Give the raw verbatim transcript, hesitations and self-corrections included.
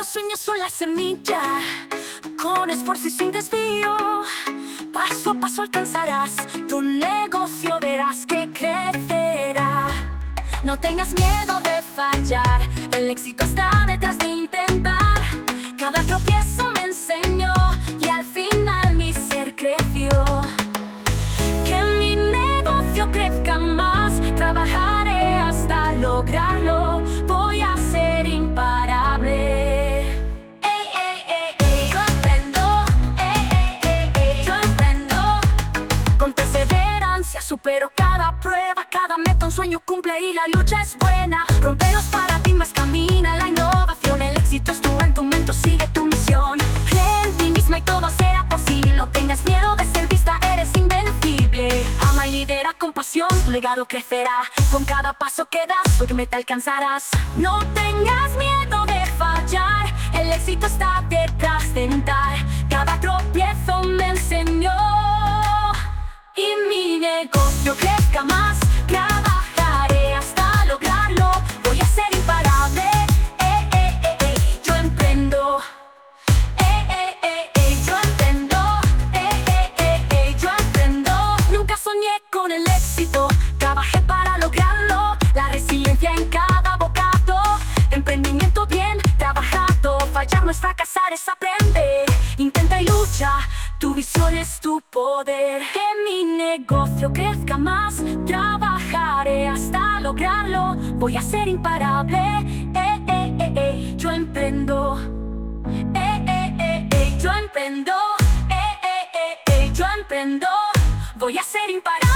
sueños son la semilla, con esfuerzo y sin desvío. Paso a paso alcanzarás tu negocio, verás que crecerá. No tengas miedo de fallar, el éxito está detrás de intentar. Cada tropiezo me enseñó y al final mi ser creció. Que mi negocio crezca más, trabajaré hasta lograrlo. Voy a ser imparable. Ey, ey, ey, ey. Yo emprendo, ey, ey, ey, ey. Yo emprendo. Con perseverancia supero cada prueba, cada meta un sueño cumple y la lucha es buena. Rompe los paradigmas, camina la innovación. El éxito es tu en tu mente, sigue tu misión. Cree en ti misma y todo será posible. No tengas miedo de ser vista, eres invencible. Ama y lidera con pasión, tu legado crecerá. Con cada paso que das, tu meta alcanzarás. No tengas miedo de fallar, el éxito está detrás de intentar. Cada tropiezo me enseñó y mi negocio crezca más. Trabajaré hasta lograrlo, voy a ser imparable. Eh, eh, eh, eh. Yo emprendo. Eh, eh, eh, eh. Yo emprendo. Eh, eh, eh, eh. Yo emprendo. Nunca soñé con el éxito, trabajé para lograrlo. La resiliencia en cada bocado, emprendimiento bien trabajado. Fallar no es fracasar, es aprender. Intenta y lucha, tu visión es tu poder. Que mi negocio crezca más, trabajaré hasta lograrlo. Voy a ser imparable. Eh, eh, eh, eh. Yo emprendo. Eh, eh, eh, eh. Yo emprendo. Eh, eh, eh, eh. Yo emprendo. Voy a ser imparable.